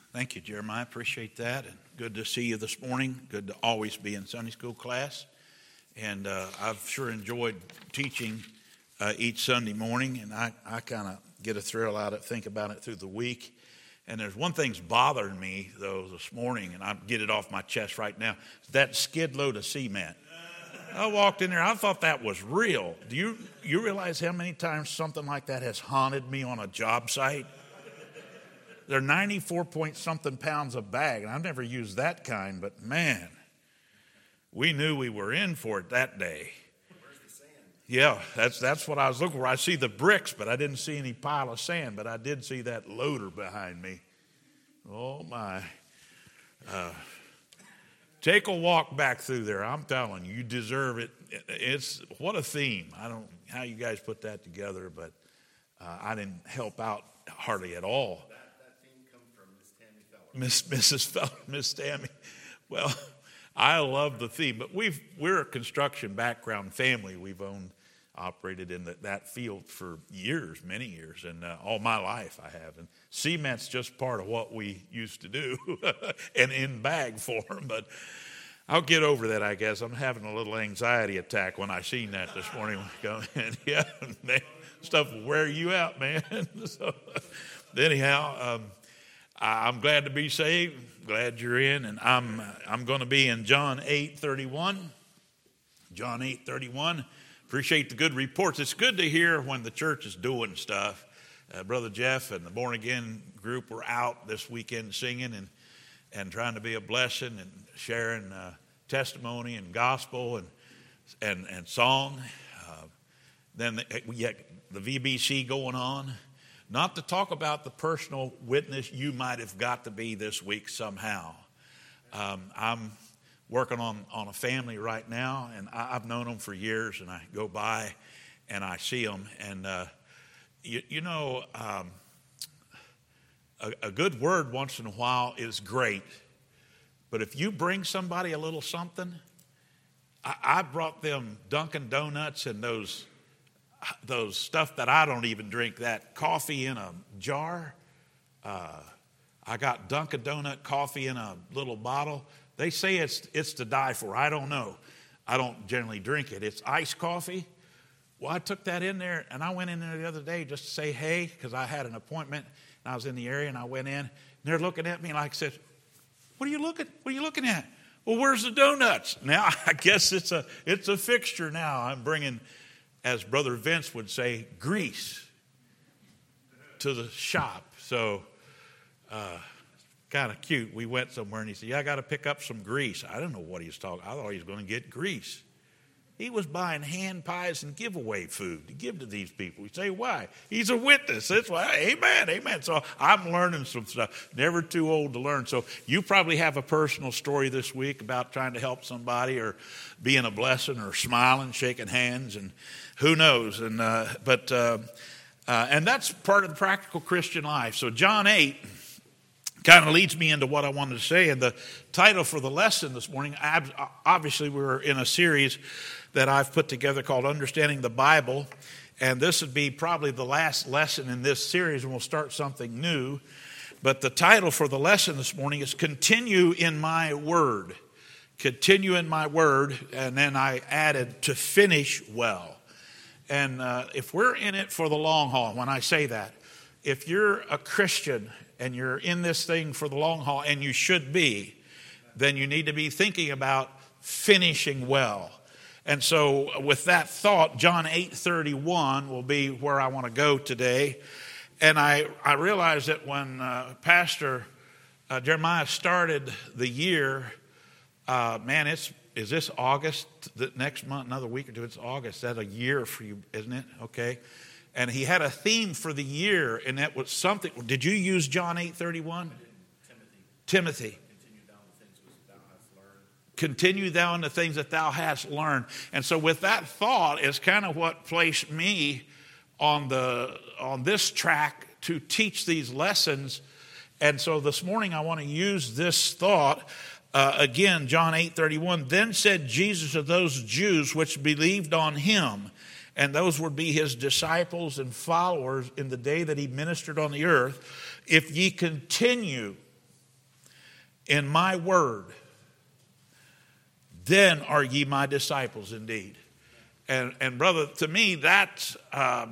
Thank you, Jeremiah. I appreciate that. And good to see you this morning. Good to always be in Sunday school class. And I've sure enjoyed teaching each Sunday morning. And I kind of get a thrill out of it, think about it through the week. And there's one thing's bothering me, though, this morning, and I'll get it off my chest right now. That skid load of cement. I walked in there. I thought that was real. Do you realize how many times something like that has haunted me on a job site? They're 94-point-something pounds a bag, and I've never used that kind, but man, we knew we were in for it that day. Where's the sand? Yeah, that's what I was looking for. I see the bricks, but I didn't see any pile of sand, but I did see that loader behind me. Oh, my. Take a walk back through there. I'm telling you, you deserve it. What a theme. I don't know how you guys put that together, but I didn't help out hardly at all. Miss Tammy. Well, I love the theme, but we're a construction background family. We've operated in that field for years, many years, and all my life I have. And cement's just part of what we used to do, and in bag form. But I'll get over that, I guess. I'm having a little anxiety attack when I seen that this morning. Yeah, man, stuff will wear you out, man. So, anyhow. I'm glad to be saved. Glad you're in, and I'm going to be in John 8:31. John 8:31. Appreciate the good reports. It's good to hear when the church is doing stuff. Brother Jeff and the Born Again group were out this weekend singing and trying to be a blessing and sharing testimony and gospel and song. Then we get the VBC going on. Not to talk about the personal witness you might have got to be this week somehow. I'm working on a family right now, and I've known them for years, and I go by and I see them. And, a good word once in a while is great. But if you bring somebody a little something, I brought them Dunkin' Donuts and those stuff that I don't even drink, that coffee in a jar. I got Dunkin' Donut coffee in a little bottle. They say it's to die for. I don't know. I don't generally drink it. It's iced coffee. Well, I took that in there, and I went in there the other day just to say hey, because I had an appointment, and I was in the area, and I went in, and they're looking at me like I said, What are you looking at? Well, where's the donuts? Now, I guess it's a fixture now. I'm bringing, as Brother Vince would say, grease to the shop. So, kind of cute. We went somewhere and he said, yeah, I got to pick up some grease. I don't know what he was talking. I thought he was going to get grease. He was buying hand pies and giveaway food to give to these people. We say, why? He's a witness. That's why. Amen. So I'm learning some stuff. Never too old to learn. So you probably have a personal story this week about trying to help somebody or being a blessing or smiling, shaking hands, and who knows. And and that's part of the practical Christian life. So John 8 kind of leads me into what I wanted to say. And the title for the lesson this morning, obviously we're in a series that I've put together called Understanding the Bible. And this would be probably the last lesson in this series, and we'll start something new. But the title for the lesson this morning is Continue in My Word. Continue in my word. And then I added to finish well. And if we're in it for the long haul, when I say that, if you're a Christian and you're in this thing for the long haul, and you should be, then you need to be thinking about finishing well. And so with that thought, John 8:31 will be where I want to go today. And I realized that when Pastor Jeremiah started the year, is this August? The next month, another week or two, it's August. That's a year for you, isn't it? Okay. And he had a theme for the year, and that was something. Did you use John 8:31? Timothy. Continue thou in the things that thou hast learned. And so with that thought is kind of what placed me on this track to teach these lessons. And so this morning I want to use this thought again, John 8:31. Then said Jesus to those Jews which believed on him, and those would be his disciples and followers in the day that he ministered on the earth, if ye continue in my word, then are ye my disciples indeed. And brother, to me, that's a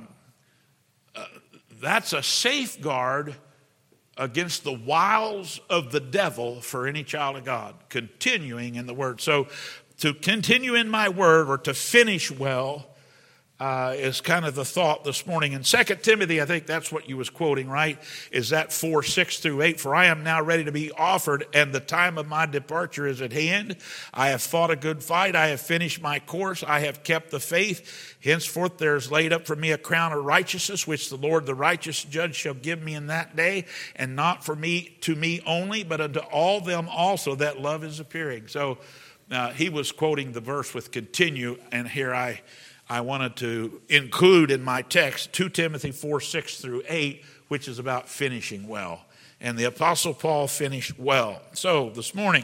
safeguard against the wiles of the devil for any child of God, continuing in the word. So to continue in my word, or to finish well, is kind of the thought this morning. In 2 Timothy, I think that's what you was quoting, right? Is that 4:6-8? For I am now ready to be offered, and the time of my departure is at hand. I have fought a good fight. I have finished my course. I have kept the faith. Henceforth there is laid up for me a crown of righteousness, which the Lord, the righteous judge, shall give me in that day, and not for me, to me only, but unto all them also that love is appearing. So he was quoting the verse with continue, and here I wanted to include in my text 2 Timothy 4:6-8, which is about finishing well. And the Apostle Paul finished well. So this morning,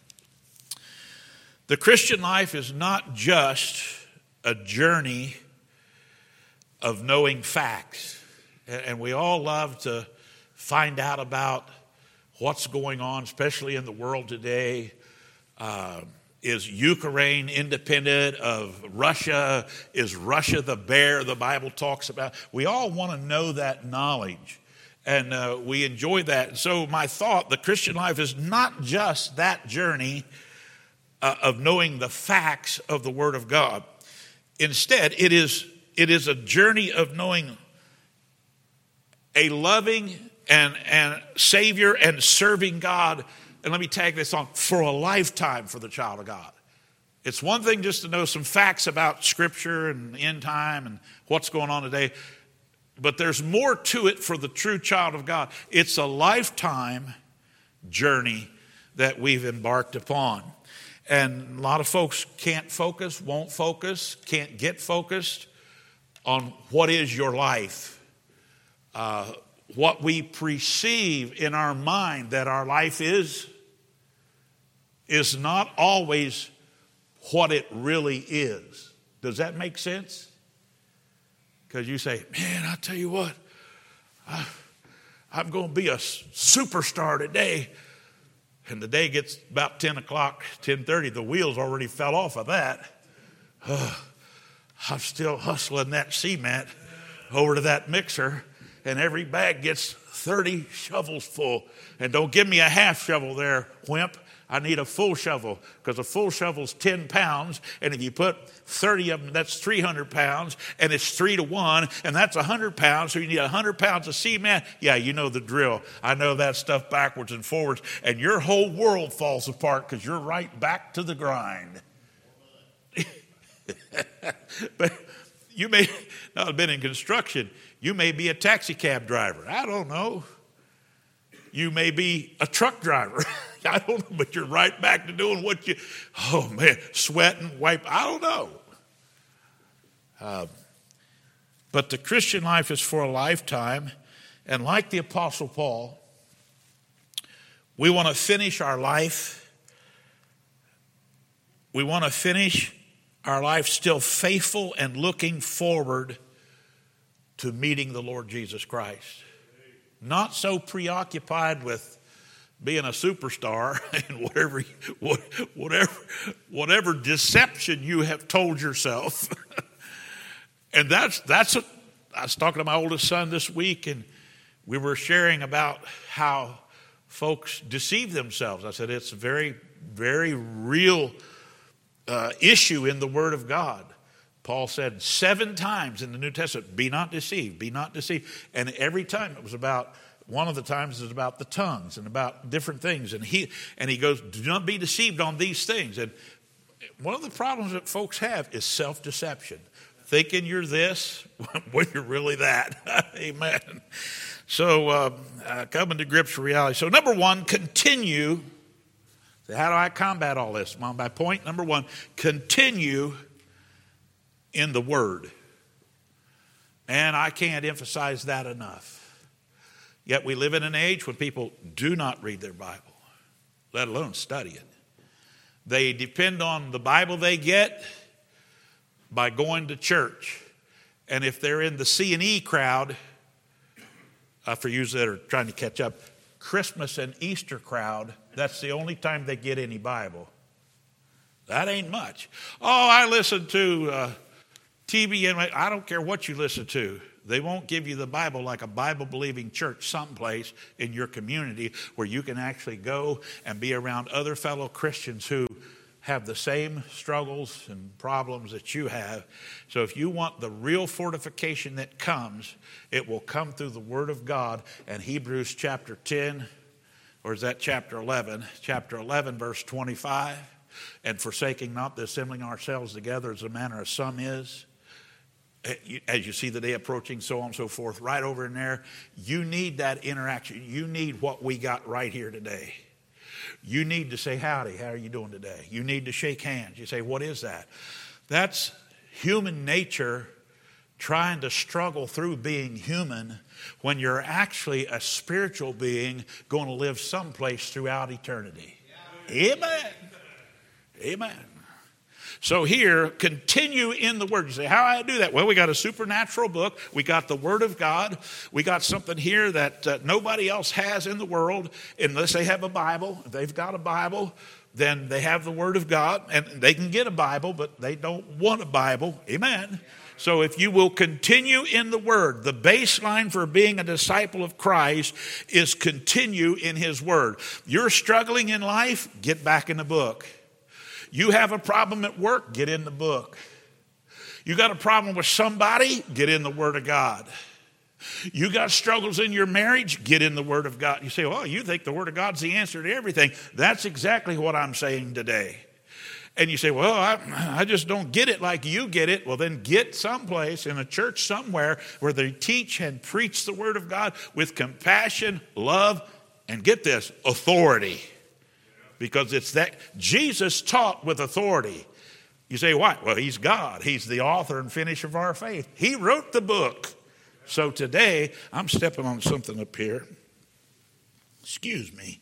the Christian life is not just a journey of knowing facts. And we all love to find out about what's going on, especially in the world today. Is Ukraine independent of Russia? Is Russia the bear the Bible talks about? We all want to know that knowledge, and we enjoy that. And so my thought, the Christian life is not just that journey of knowing the facts of the Word of God. Instead, it is a journey of knowing a loving and Savior and serving God. And let me tag this on, for a lifetime for the child of God. It's one thing just to know some facts about Scripture and end time and what's going on today, but there's more to it for the true child of God. It's a lifetime journey that we've embarked upon. And a lot of folks can't focus, won't focus, can't get focused on what is your life. What we perceive in our mind that our life is not always what it really is. Does that make sense? Because you say, man, I tell you what, I'm going to be a superstar today. And the day gets about 10 o'clock, 10:30, the wheels already fell off of that. I'm still hustling that cement over to that mixer, and every bag gets 30 shovels full. And don't give me a half shovel there, wimp. I need a full shovel, because a full shovel's 10 pounds, and if you put 30 of them, that's 300 pounds, and it's 3 to 1, and that's 100 pounds, so you need 100 pounds of cement. Yeah, you know the drill. I know that stuff backwards and forwards, and your whole world falls apart because you're right back to the grind. But you may not have been in construction. You may be a taxi cab driver. I don't know. You may be a truck driver. I don't know, but you're right back to doing what you, oh man, sweating, I don't know. But the Christian life is for a lifetime. And like the Apostle Paul, we want to finish our life. We want to finish our life still faithful and looking forward to meeting the Lord Jesus Christ. Not so preoccupied with being a superstar and whatever deception you have told yourself. And that's what I was talking to my oldest son this week, and we were sharing about how folks deceive themselves. I said it's a very, very real issue in the Word of God. Paul said 7 times in the New Testament, be not deceived, be not deceived. And every time it was about, one of the times it was about the tongues and about different things. And he goes, do not be deceived on these things. And one of the problems that folks have is self-deception. Thinking you're this when you're really that. Amen. So coming to grips with reality. So number 1, continue. So how do I combat all this? My point number 1, continue in the Word. And I can't emphasize that enough. Yet we live in an age when people do not read their Bible, let alone study it. They depend on the Bible they get by going to church. And if they're in the C&E crowd, for you that are trying to catch up, Christmas and Easter crowd, that's the only time they get any Bible. That ain't much. Oh, I listen to TV, and I don't care what you listen to. They won't give you the Bible like a Bible-believing church someplace in your community where you can actually go and be around other fellow Christians who have the same struggles and problems that you have. So if you want the real fortification that comes, it will come through the Word of God. And Hebrews chapter 10, or is that chapter 11? Chapter 11, verse 25. And forsaking not the assembling ourselves together as the manner of some is. As you see the day approaching, so on and so forth, right over in there. You need that interaction. You need what we got right here today. You need to say, howdy, how are you doing today? You need to shake hands. You say, what is that? That's human nature trying to struggle through being human when you're actually a spiritual being going to live someplace throughout eternity. Amen. Amen. So here, continue in the Word. You say, how do I do that? Well, we got a supernatural book. We got the Word of God. We got something here that nobody else has in the world unless they have a Bible. If they've got a Bible, then they have the Word of God. And they can get a Bible, but they don't want a Bible. Amen. So if you will continue in the Word, the baseline for being a disciple of Christ is continue in His Word. You're struggling in life, get back in the book. You have a problem at work, get in the book. You got a problem with somebody, get in the Word of God. You got struggles in your marriage, get in the Word of God. You say, well, you think the Word of God's the answer to everything. That's exactly what I'm saying today. And you say, well, I just don't get it like you get it. Well, then get someplace in a church somewhere where they teach and preach the Word of God with compassion, love, and get this, authority. Because it's that Jesus taught with authority. You say, why? Well, He's God. He's the author and finisher of our faith. He wrote the book. So today, I'm stepping on something up here. Excuse me.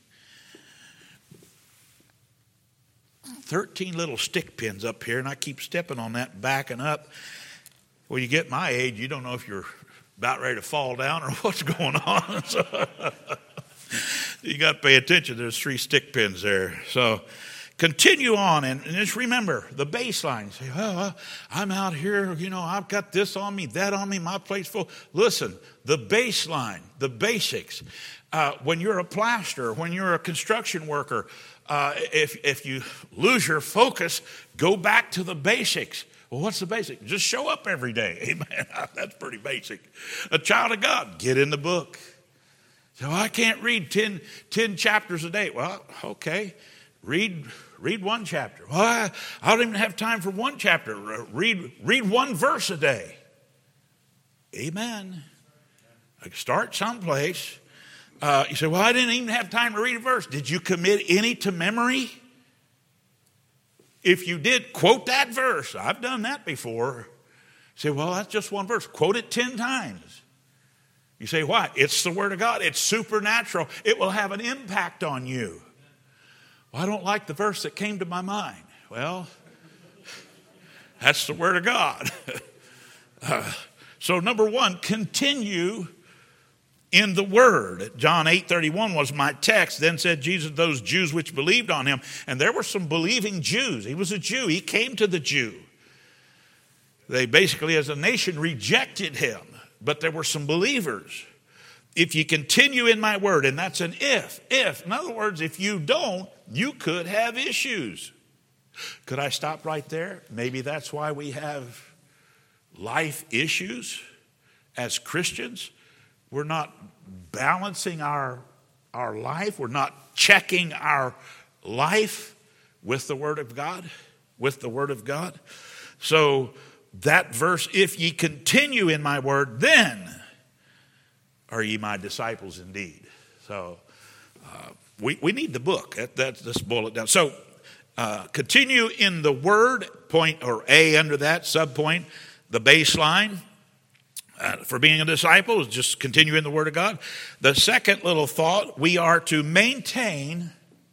13 little stick pins up here, and I keep stepping on that, backing up. Well, you get my age, you don't know if you're about ready to fall down or what's going on. So you got to pay attention. There's 3 stick pins there. So continue on and just remember the baseline. Say, oh, I'm out here, I've got this on me, that on me, my plate's full. Listen, the baseline, the basics. When you're a plasterer, when you're a construction worker, if you lose your focus, go back to the basics. Well, what's the basic? Just show up every day. Amen. That's pretty basic. A child of God, get in the book. So I can't read 10 chapters a day. Well, okay. Read 1 chapter. Well, I don't even have time for 1 chapter. Read 1 verse a day. Amen. Start someplace. You say, well, I didn't even have time to read a verse. Did you commit any to memory? If you did, quote that verse. I've done that before. You say, well, that's just 1 verse. Quote it 10 times. You say, why? It's the Word of God. It's supernatural. It will have an impact on you. Well, I don't like the verse that came to my mind. Well, that's the Word of God. So number 1, continue in the Word. John 8:31 was my text. Then said Jesus, those Jews which believed on Him. And there were some believing Jews. He was a Jew. He came to the Jew. They basically, as a nation, rejected Him. But there were some believers. If you continue in my word, and that's an if. In other words, if you don't, you could have issues. Could I stop right there? Maybe that's why we have life issues as Christians. We're not balancing our life. We're not checking our life with the Word of God. With the Word of God. So that verse, if ye continue in my word, then are ye my disciples indeed. So we need the book. Let's boil it down. So continue in the word, point or A under that, subpoint, the baseline for being a disciple is just continue in the Word of God. The second little thought, we are to maintain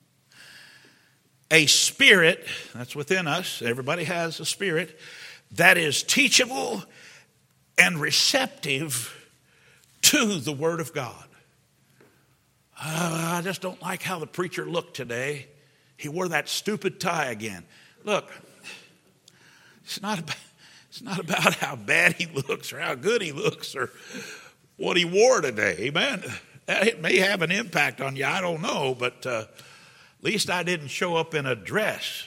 a spirit, that's within us, everybody has a spirit, that is teachable and receptive to the Word of God. just don't like how the preacher looked today. He wore that stupid tie again. Look, it's not about how bad he looks or how good he looks or what he wore today. Amen. It may have an impact on you. I don't know, but at least I didn't show up in a dress.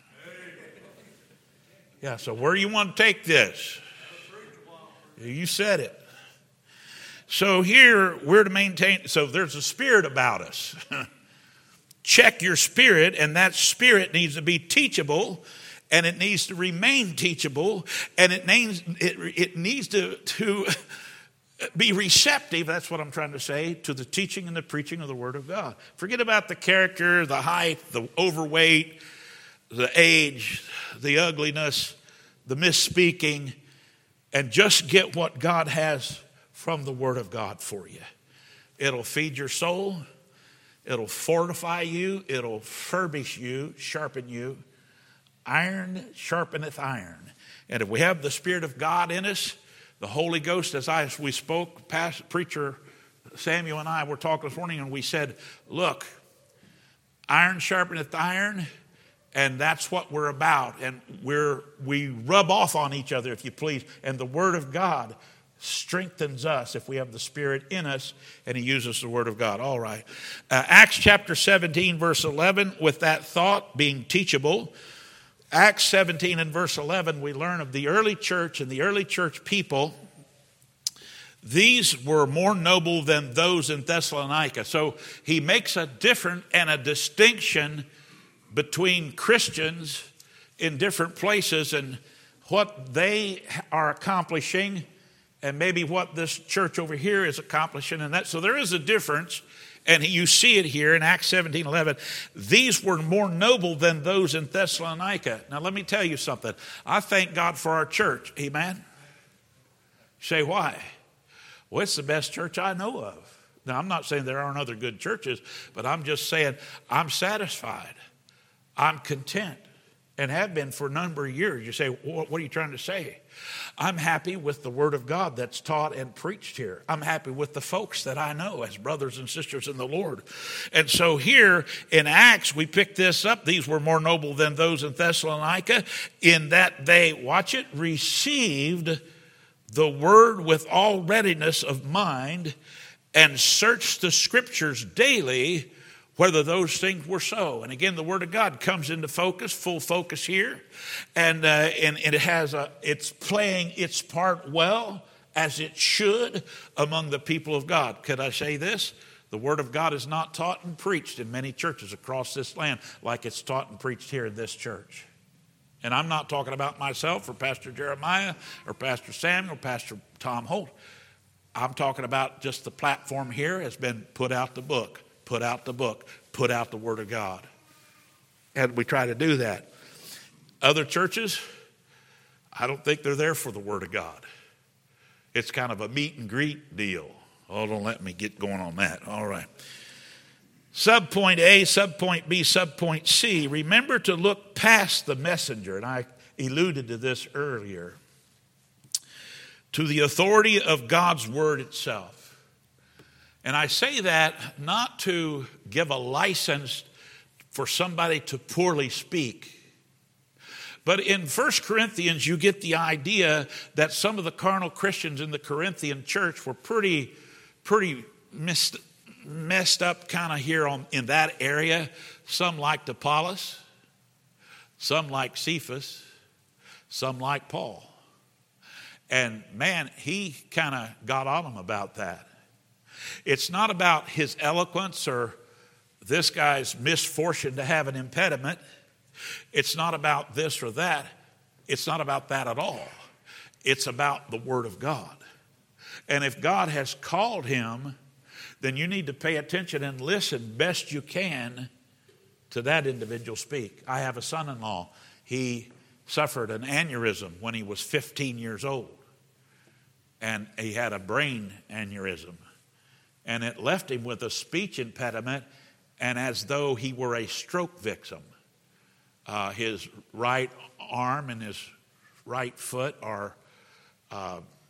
Yeah, so where do you want to take this? You said it. So here we're to maintain, so there's a spirit about us. Check your spirit, and that spirit needs to be teachable, and it needs to remain teachable, and it needs to be receptive, that's what I'm trying to say, to the teaching and the preaching of the Word of God. Forget about the character, the height, the overweight, the age, the ugliness, the misspeaking, and just get what God has from the Word of God for you. It'll feed your soul. It'll fortify you. It'll furbish you, sharpen you. Iron sharpeneth iron. And if we have the Spirit of God in us, the Holy Ghost, as we spoke, preacher Samuel and I were talking this morning, and we said, look, iron sharpeneth iron, and that's what we're about. And we rub off on each other, if you please. And the Word of God strengthens us if we have the Spirit in us, and He uses the Word of God. All right. Acts chapter 17, verse 11, with that thought, being teachable. Acts 17 and verse 11, we learn of the early church and the early church people. These were more noble than those in Thessalonica. So he makes a difference and a distinction between Christians in different places and what they are accomplishing and maybe what this church over here is accomplishing. And that, so there is a difference. And you see it here in Acts 17:11. These were more noble than those in Thessalonica. Now let me tell you something. I thank God for our church. Amen. Say why? Well, it's the best church I know of. Now I'm not saying there aren't other good churches, but I'm just saying I'm satisfied. I'm content and have been for a number of years. You say, what are you trying to say? I'm happy with the Word of God that's taught and preached here. I'm happy with the folks that I know as brothers and sisters in the Lord. And so here in Acts, we pick this up. These were more noble than those in Thessalonica in that they, watch it, received the Word with all readiness of mind and searched the Scriptures daily whether those things were so. And again, the Word of God comes into focus, full focus here. And it's playing its part well, as it should, among the people of God. Could I say this? The Word of God is not taught and preached in many churches across this land like it's taught and preached here in this church. And I'm not talking about myself or Pastor Jeremiah or Pastor Samuel or Pastor Tom Holt. I'm talking about just the platform here has been put out the book. Put out the book, put out the Word of God. And we try to do that. Other churches, I don't think they're there for the Word of God. It's kind of a meet and greet deal. Oh, don't let me get going on that. All right. Subpoint A, subpoint B, subpoint C. Remember to look past the messenger, and I alluded to this earlier, to the authority of God's Word itself. And I say that not to give a license for somebody to poorly speak. But in 1 Corinthians, you get the idea that some of the carnal Christians in the Corinthian church were pretty messed up kind of here in that area. Some liked Apollos, some like Cephas, some like Paul. And man, he kind of got on them about that. It's not about his eloquence or this guy's misfortune to have an impediment. It's not about this or that. It's not about that at all. It's about the Word of God. And if God has called him, then you need to pay attention and listen best you can to that individual speak. I have a son-in-law. He suffered an aneurysm when he was 15 years old. And he had a brain aneurysm. And it left him with a speech impediment and as though he were a stroke victim. His right arm and his right foot are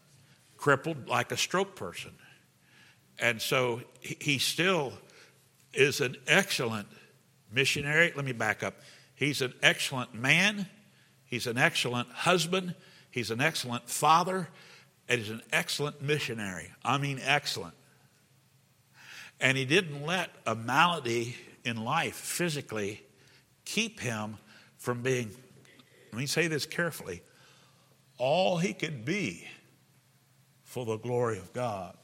crippled like a stroke person. And so he still is an excellent missionary. Let me back up. He's an excellent man. He's an excellent husband. He's an excellent father. And he's an excellent missionary. I mean, excellent. And he didn't let a malady in life physically keep him from being, let me say this carefully, all he could be for the glory of God.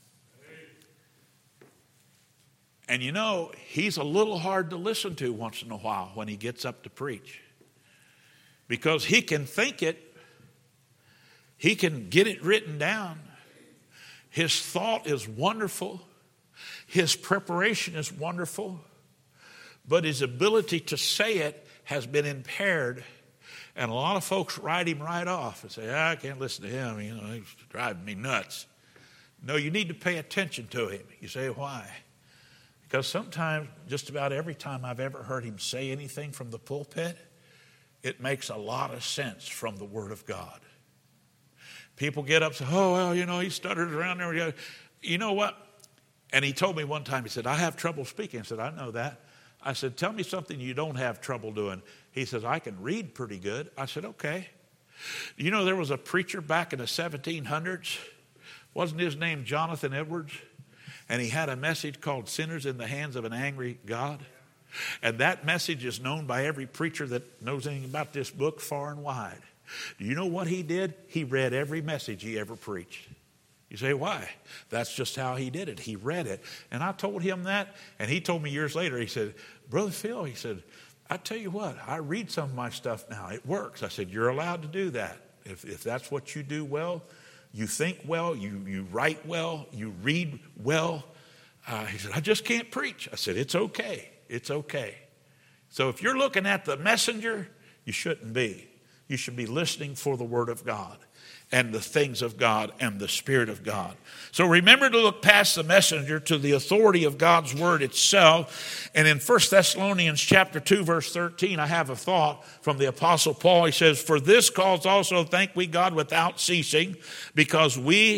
And you know, he's a little hard to listen to once in a while when he gets up to preach. Because he can think it, he can get it written down. His thought is wonderful. His preparation is wonderful. But his ability to say it has been impaired. And a lot of folks write him right off and say, I can't listen to him. You know, he's driving me nuts. No, you need to pay attention to him. You say, why? Because sometimes, just about every time I've ever heard him say anything from the pulpit, it makes a lot of sense from the Word of God. People get up and say, oh, well, you know, he stuttered around there. You know what? And he told me one time, he said, I have trouble speaking. I said, I know that. I said, tell me something you don't have trouble doing. He says, I can read pretty good. I said, okay. You know, there was a preacher back in the 1700s. Wasn't his name Jonathan Edwards? And he had a message called Sinners in the Hands of an Angry God. And that message is known by every preacher that knows anything about this book far and wide. Do you know what he did? He read every message he ever preached. You say, why? That's just how he did it. He read it. And I told him that, and he told me years later, he said, Brother Phil, he said, I tell you what, I read some of my stuff now. It works. I said, you're allowed to do that. If that's what you do well, you think well, you write well, you read well. He said, I just can't preach. I said, it's okay. It's okay. So if you're looking at the messenger, you shouldn't be. You should be listening for the Word of God and the things of God and the Spirit of God. So remember to look past the messenger to the authority of God's Word itself. And in 1 Thessalonians chapter 2, verse 13, I have a thought from the Apostle Paul. He says, for this cause also thank we God without ceasing, because when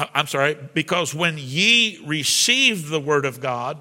ye received the Word of God,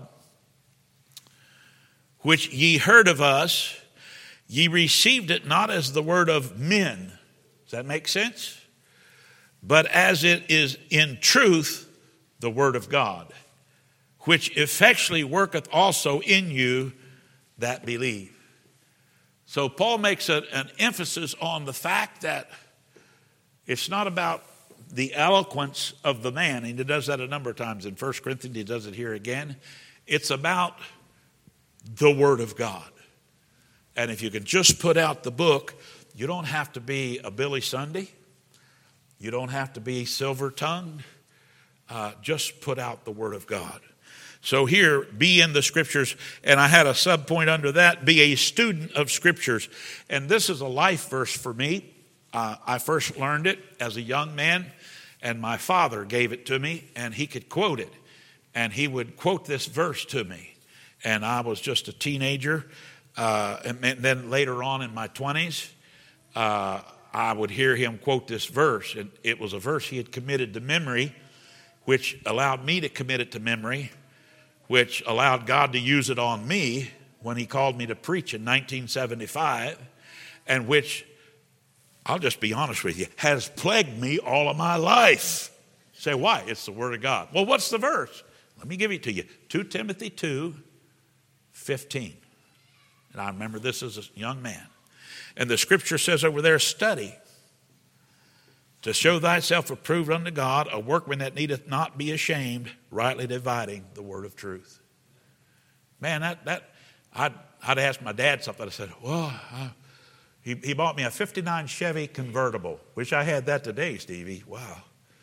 which ye heard of us, ye received it not as the word of men. Does that make sense? But as it is in truth the word of God, which effectually worketh also in you that believe. So Paul makes an emphasis on the fact that it's not about the eloquence of the man. And he does that a number of times. In 1 Corinthians, he does it here again. It's about the Word of God. And if you can just put out the book, you don't have to be a Billy Sunday. You don't have to be silver-tongued. Just put out the Word of God. So here, be in the Scriptures. And I had a sub-point under that, be a student of Scriptures. And this is a life verse for me. I first learned it as a young man, and my father gave it to me, and he could quote it. And he would quote this verse to me. And I was just a teenager. And then later on in my 20s, I would hear him quote this verse. And it was a verse he had committed to memory, which allowed me to commit it to memory, which allowed God to use it on me when he called me to preach in 1975, and which, I'll just be honest with you, has plagued me all of my life. You say, why? It's the Word of God. Well, what's the verse? Let me give it to you. 2 Timothy 2:15. And I remember this as a young man. And the Scripture says over there, study to show thyself approved unto God, a workman that needeth not be ashamed, rightly dividing the word of truth. Man, I'd asked my dad something. I said, well, he bought me a 59 Chevy convertible. Wish I had that today, Stevie. Wow.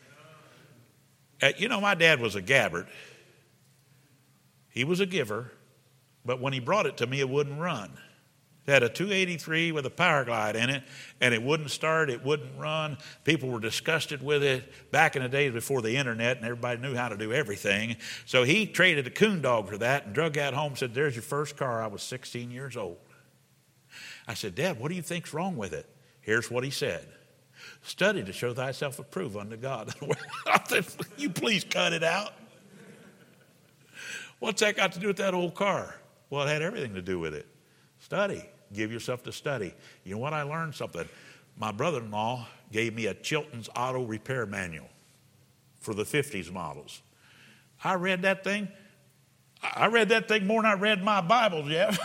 You know, my dad was a gabbard. He was a giver, but when he brought it to me, it wouldn't run. It had a 283 with a power glide in it, and it wouldn't start, it wouldn't run. People were disgusted with it back in the days before the internet, and everybody knew how to do everything. So he traded a coon dog for that and drug that home and said, there's your first car. I was 16 years old. I said, Dad, what do you think's wrong with it? Here's what he said. Study to show thyself approved unto God. I said, you please cut it out. What's that got to do with that old car? Well, it had everything to do with it. Study. Give yourself to study. You know what? I learned something. My brother-in-law gave me a Chilton's Auto Repair Manual for the 50s models. I read that thing more than I read my Bible, Jeff.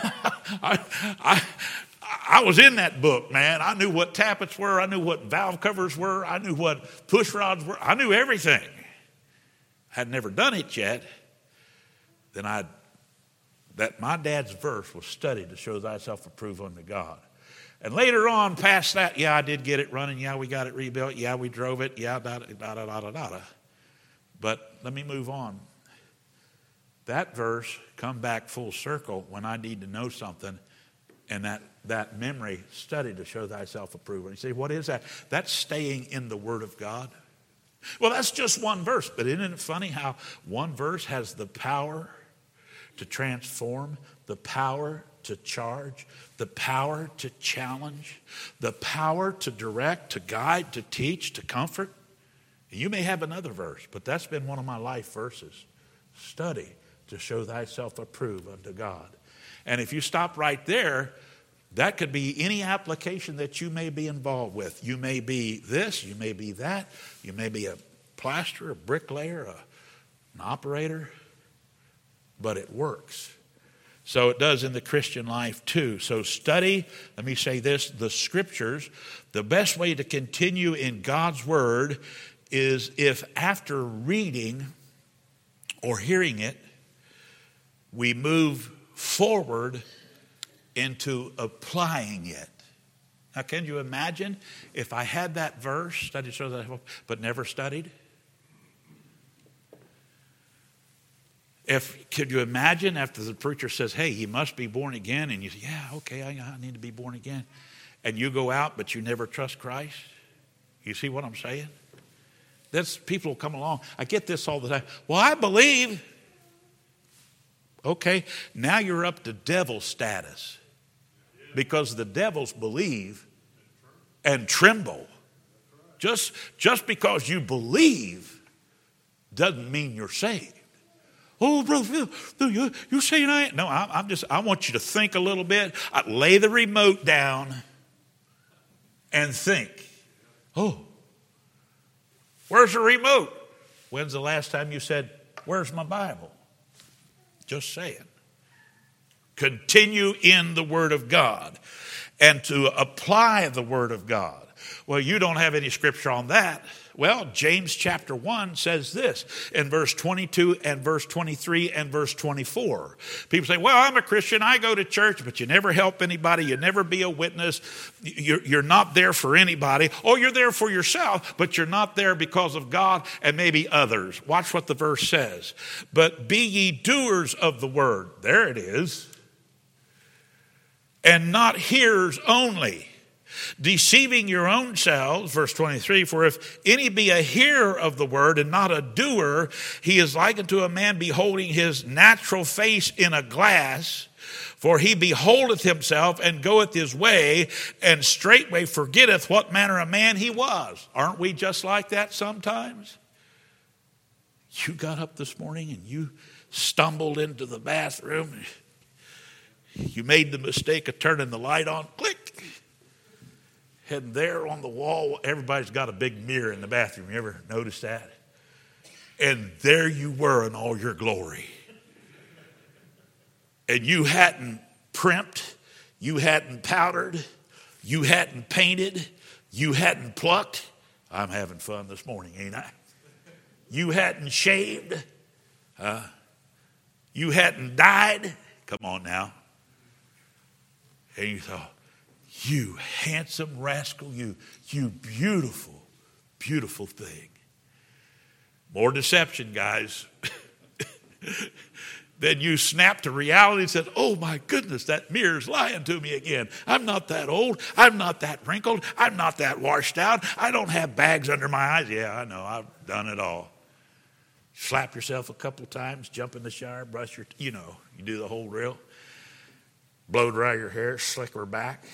I was in that book, man. I knew what tappets were. I knew what valve covers were. I knew what push rods were. I knew everything. I had never done it yet. Then that my dad's verse was studied to show thyself approved unto God. And later on, past that, yeah, I did get it running. Yeah, we got it rebuilt. Yeah, we drove it. Yeah, da-da-da-da-da-da. But let me move on. That verse come back full circle when I need to know something, and that memory study to show thyself approved. And you say, what is that? That's staying in the Word of God. Well, that's just one verse, but isn't it funny how one verse has the power to transform, the power to charge, the power to challenge, the power to direct, to guide, to teach, to comfort? You may have another verse, but that's been one of my life verses. Study to show thyself approved unto God. And if you stop right there, that could be any application that you may be involved with. You may be this, you may be that. You may be a plasterer, a bricklayer, an operator. But it works. So it does in the Christian life too. So study, let me say this, the Scriptures. The best way to continue in God's Word is if after reading or hearing it, we move forward into applying it. Now, can you imagine if I had that verse, studied so that, but never studied? Could you imagine after the preacher says, hey, you must be born again, and you say, yeah, okay, I need to be born again, and you go out, but you never trust Christ? You see what I'm saying? That's people will come along. I get this all the time. Well, I believe. Okay, now you're up to devil status. Because the devils believe and tremble. Just because you believe doesn't mean you're saved. Oh, brother Phil, you're saying I ain't? No, I want you to think a little bit. Lay the remote down and think. Oh, where's the remote? When's the last time you said, where's my Bible? Just saying. Continue in the Word of God and to apply the Word of God. Well, you don't have any scripture on that. Well, James chapter 1 says this in verse 22 and verse 23 and verse 24. People say, well, I'm a Christian. I go to church, but you never help anybody. You never be a witness. You're not there for anybody. Oh, you're there for yourself, but you're not there because of God and maybe others. Watch what the verse says. But be ye doers of the word. There it is. And not hearers only, deceiving your own selves, verse 23, for if any be a hearer of the word and not a doer, he is like unto a man beholding his natural face in a glass. For he beholdeth himself and goeth his way, and straightway forgetteth what manner of man he was. Aren't we just like that sometimes? You got up this morning and you stumbled into the bathroom. You made the mistake of turning the light on. Click. And there on the wall, everybody's got a big mirror in the bathroom. You ever notice that? And there you were in all your glory. And you hadn't primped, you hadn't powdered, you hadn't painted, you hadn't plucked. I'm having fun this morning, ain't I? You hadn't shaved. You hadn't dyed. Come on now. And you thought, you handsome rascal, you beautiful, beautiful thing. More deception, guys. Then you snapped to reality and said, oh my goodness, that mirror's lying to me again. I'm not that old. I'm not that wrinkled. I'm not that washed out. I don't have bags under my eyes. Yeah, I know. I've done it all. Slap yourself a couple times, jump in the shower, brush your, you do the whole drill. Blow dry your hair, slick her back.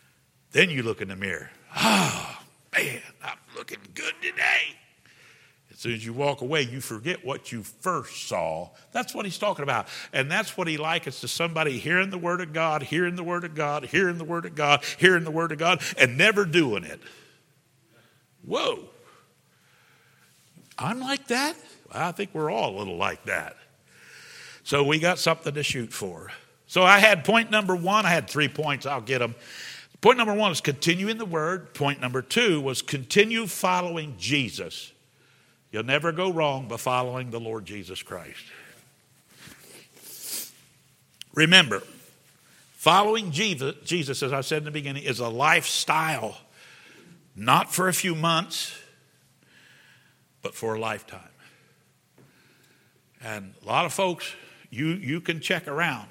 Then you look in the mirror. Oh, man, I'm looking good today. As soon as you walk away, you forget what you first saw. That's what he's talking about. And that's what he likens to somebody hearing the word of God, hearing the word of God, hearing the word of God, hearing the word of God, and never doing it. Whoa. I'm like that? I think we're all a little like that. So we got something to shoot for. So I had point number 1. I had 3 points. I'll get them. Point number 1 was continue in the word. Point number 2 was continue following Jesus. You'll never go wrong by following the Lord Jesus Christ. Remember, following Jesus, as I said in the beginning, is a lifestyle. Not for a few months, but for a lifetime. And a lot of folks, you can check around.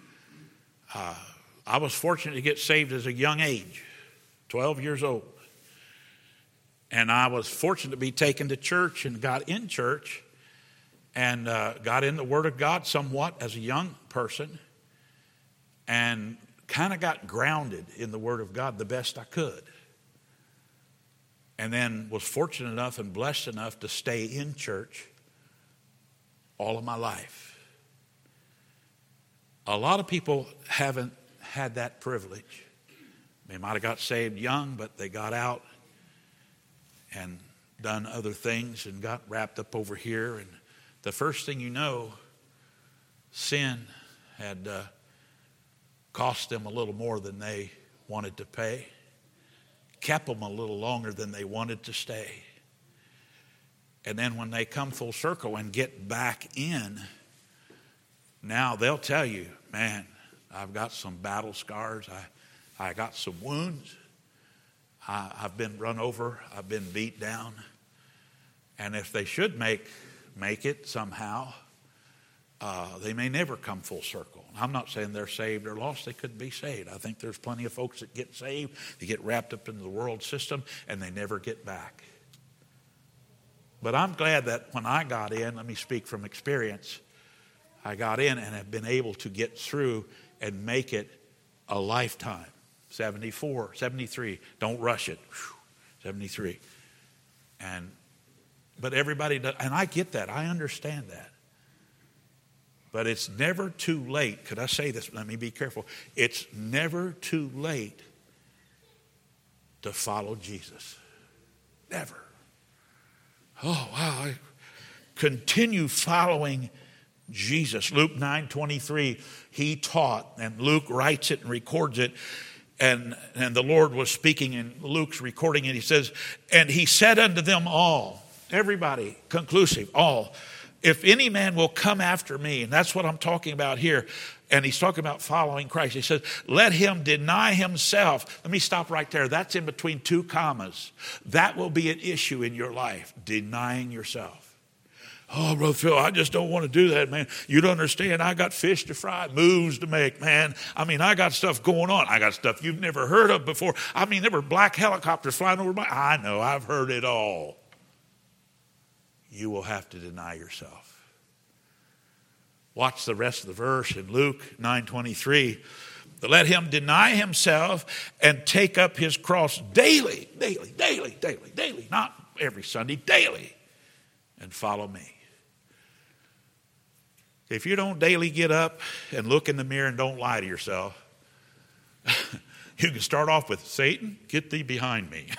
I was fortunate to get saved as a young age, 12 years old. And I was fortunate to be taken to church and got in church and got in the Word of God somewhat as a young person and kind of got grounded in the Word of God the best I could. And then was fortunate enough and blessed enough to stay in church all of my life. A lot of people haven't had that privilege. They might have got saved young, but they got out and done other things and got wrapped up over here. And the first thing you know, sin had cost them a little more than they wanted to pay, kept them a little longer than they wanted to stay. And then when they come full circle and get back in, now they'll tell you, man, I've got some battle scars. I got some wounds. I've been run over. I've been beat down. And if they should make it somehow, they may never come full circle. I'm not saying they're saved or lost. They could be saved. I think there's plenty of folks that get saved, they get wrapped up into the world system, and they never get back. But I'm glad that when I got in, let me speak from experience, I got in and have been able to get through and make it a lifetime. 74, 73. Don't rush it. 73. But everybody does, and I get that. I understand that. But it's never too late. Could I say this? Let me be careful. It's never too late to follow Jesus. Never. Oh, wow. Continue following Jesus. Luke 9:23, he taught, and Luke writes it and records it. And the Lord was speaking, and Luke's recording it. He says, and he said unto them all, everybody, conclusive, all, if any man will come after me, and that's what I'm talking about here, and he's talking about following Christ. He says, let him deny himself. Let me stop right there. That's in between 2 commas. That will be an issue in your life, denying yourself. Oh, Brother Phil, I just don't want to do that, man. You don't understand. I got fish to fry, moves to make, man. I mean, I got stuff going on. I got stuff you've never heard of before. I mean, there were black helicopters flying over I know, I've heard it all. You will have to deny yourself. Watch the rest of the verse in Luke 9:23. Let him deny himself and take up his cross daily, not every Sunday, daily, and follow me. If you don't daily get up and look in the mirror and don't lie to yourself, you can start off with, Satan, get thee behind me.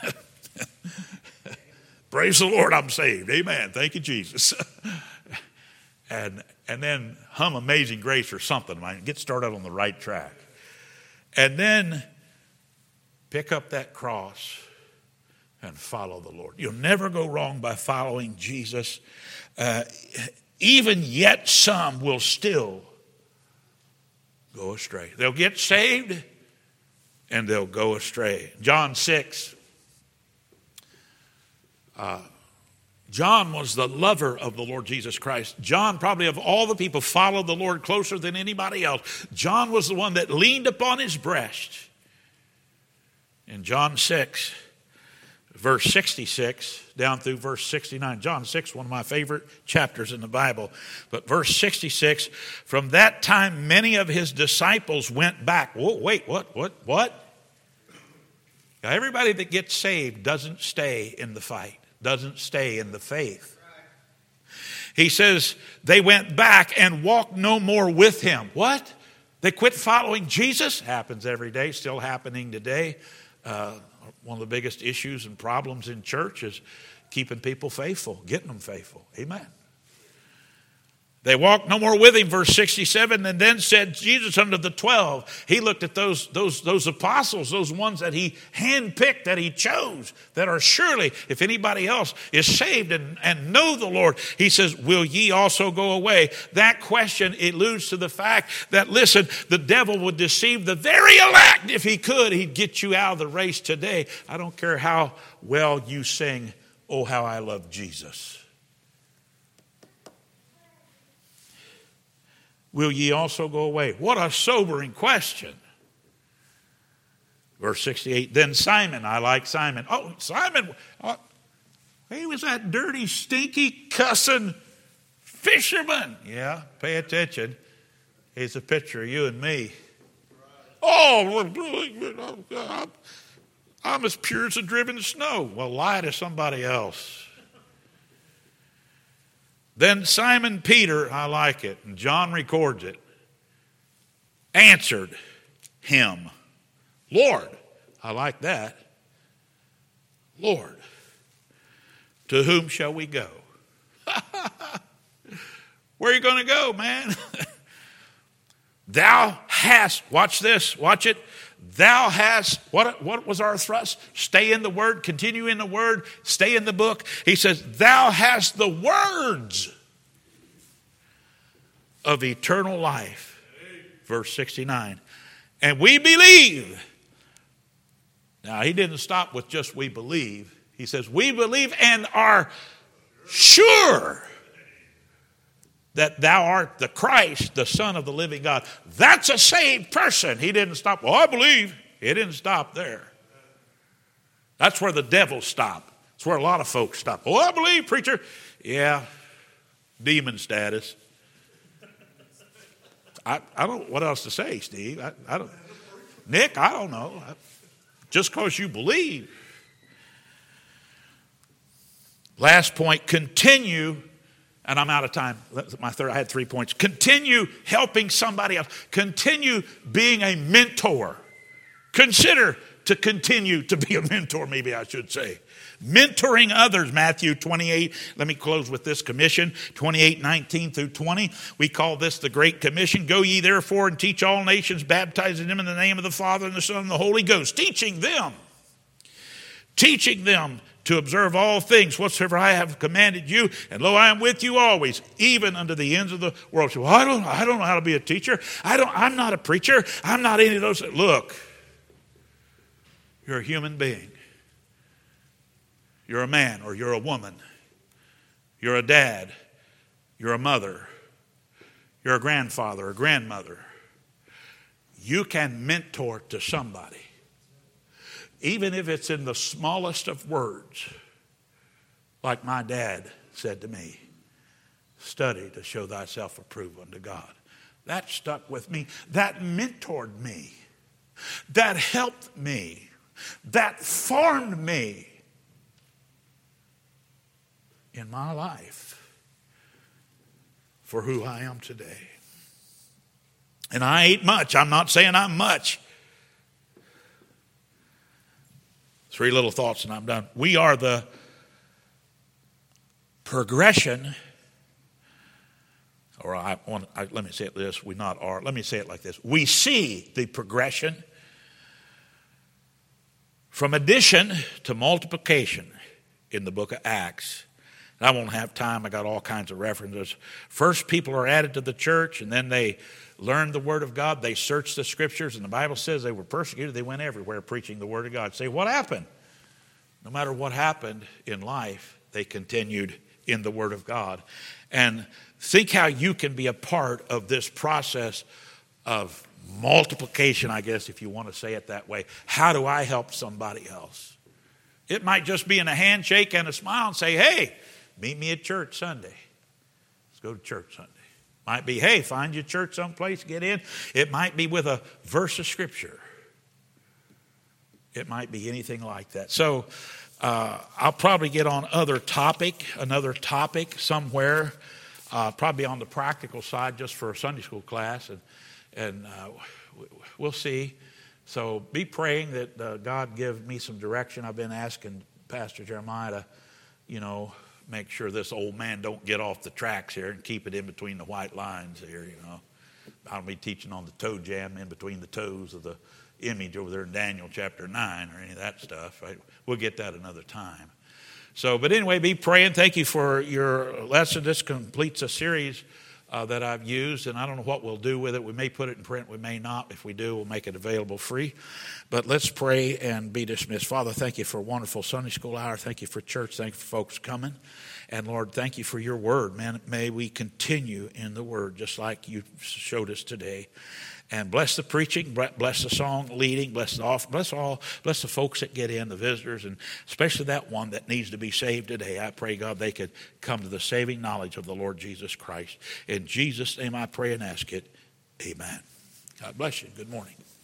Praise the Lord, I'm saved. Amen. Thank you, Jesus. and then hum Amazing Grace or something. Get started on the right track. And then pick up that cross and follow the Lord. You'll never go wrong by following Jesus. Even yet some will still go astray. They'll get saved and they'll go astray. John 6. John was the lover of the Lord Jesus Christ. John, probably of all the people, followed the Lord closer than anybody else. John was the one that leaned upon his breast. In John 6, verse 66 down through verse 69. John 6, one of my favorite chapters in the Bible. But verse 66, from that time many of his disciples went back. Whoa, wait, what? Now, everybody that gets saved doesn't stay in the fight, doesn't stay in the faith. He says they went back and walked no more with him. What? They quit following Jesus? Happens every day, still happening today. One of the biggest issues and problems in church is keeping people faithful, getting them faithful. Amen. They walked no more with him, verse 67, and then said Jesus unto the 12. He looked at those apostles, those ones that he handpicked, that he chose, that are surely, if anybody else is saved and know the Lord, he says, will ye also go away? That question alludes to the fact that, listen, the devil would deceive the very elect. If he could, he'd get you out of the race today. I don't care how well you sing, "Oh, how I love Jesus." Will ye also go away? What a sobering question. Verse 68, then Simon, I like Simon. Oh, Simon, he was that dirty, stinky, cussing fisherman. Yeah, pay attention. He's a picture of you and me. Oh, I'm as pure as the driven snow. Well, lie to somebody else. Then Simon Peter, I like it, and John records it, answered him, Lord, I like that. Lord, to whom shall we go? Where are you going to go, man? Thou hast, watch this, watch it. Thou hast, what was our thrust? Stay in the Word, continue in the Word, stay in the book. He says, thou hast the words of eternal life. Verse 69. And we believe. Now, he didn't stop with just we believe. He says, we believe and are sure that thou art the Christ, the Son of the living God. That's a saved person. He didn't stop. Well, I believe. He didn't stop there. That's where the devil stopped. That's where a lot of folks stop. Oh, I believe, preacher. Yeah, demon status. I don't know what else to say, Steve. I don't. Nick, I don't know. Just because you believe. Last point, continue. And I'm out of time. I had 3 points. Continue helping somebody else. Continue being a mentor. Consider to continue to be a mentor, maybe I should say. Mentoring others, Matthew 28. Let me close with this commission, 28:19 through 20. We call this the Great Commission. Go ye therefore and teach all nations, baptizing them in the name of the Father and the Son and the Holy Ghost. Teaching them to observe all things whatsoever I have commanded you, and lo, I am with you always, even unto the ends of the world. So, well, I don't know how to be a teacher. I'm not a preacher. I'm not any of those. Look, you're a human being. You're a man or you're a woman. You're a dad. You're a mother. You're a grandfather or grandmother. You can mentor to somebody. Even if it's in the smallest of words, like my dad said to me, study to show thyself approved unto God. That stuck with me. That mentored me. That helped me. That formed me in my life for who I am today. And I ain't much. I'm not saying I'm much. 3 little thoughts and I'm done. We are the progression, or let me say it this, we not are, let me say it like this. We see the progression from addition to multiplication in the book of Acts. And I won't have time, I got all kinds of references. First, people are added to the church, and then they learned the Word of God. They searched the Scriptures, and the Bible says they were persecuted. They went everywhere preaching the Word of God. Say, what happened? No matter what happened in life, they continued in the Word of God. And think how you can be a part of this process of multiplication, I guess, if you want to say it that way. How do I help somebody else? It might just be in a handshake and a smile and say, hey, meet me at church Sunday. Let's go to church Sunday. Might be, hey, find your church someplace, get in. It might be with a verse of Scripture. It might be anything like that. So I'll probably get on another topic somewhere probably on the practical side just for a Sunday school class, and we'll see. So be praying that God give me some direction. I've been asking Pastor Jeremiah to, make sure this old man don't get off the tracks here and keep it in between the white lines here, I don't be teaching on the toe jam in between the toes of the image over there in Daniel chapter 9 or any of that stuff. Right? We'll get that another time. So, but anyway, be praying. Thank you for your lesson. This completes a series that I've used, and I don't know what we'll do with it. We may put it in print. We may not. If we do, we'll make it available free. But let's pray and be dismissed. Father, thank you for a wonderful Sunday school hour. Thank you for church. Thank you for folks coming. And, Lord, thank you for your word. Man, may we continue in the word just like you showed us today. And bless the preaching, bless the song leading, bless the offering, bless the folks that get in, the visitors, and especially that one that needs to be saved today. I pray, God, they could come to the saving knowledge of the Lord Jesus Christ. In Jesus' name I pray and ask it. Amen. God bless you. Good morning.